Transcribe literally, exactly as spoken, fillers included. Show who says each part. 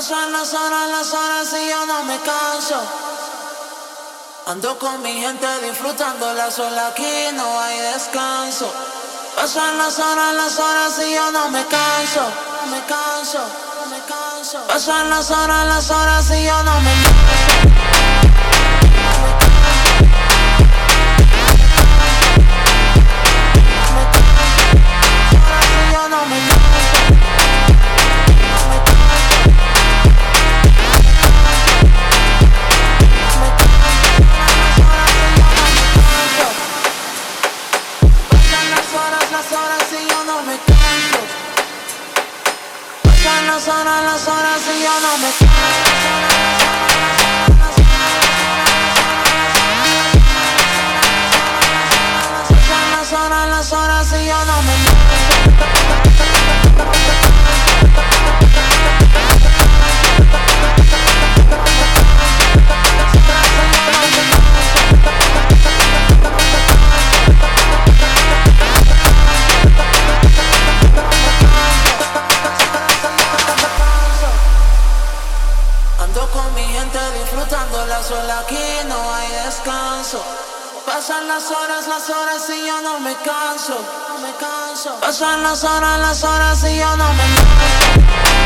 Speaker 1: Pasan las horas, las horas y yo no me canso. Ando con mi gente disfrutando la sola, aquí no hay descanso. Pasan las horas, las horas y yo no me canso. No me canso, no me canso. Pasan las horas, las horas y yo no me canso. Las horas, las horas y yo no me canso. Las horas, las horas y yo no me disfrutando la sola, aquí no hay descanso. Pasan las horas, las horas y yo no me canso, no me canso. Pasan las horas, las horas y yo no me canso.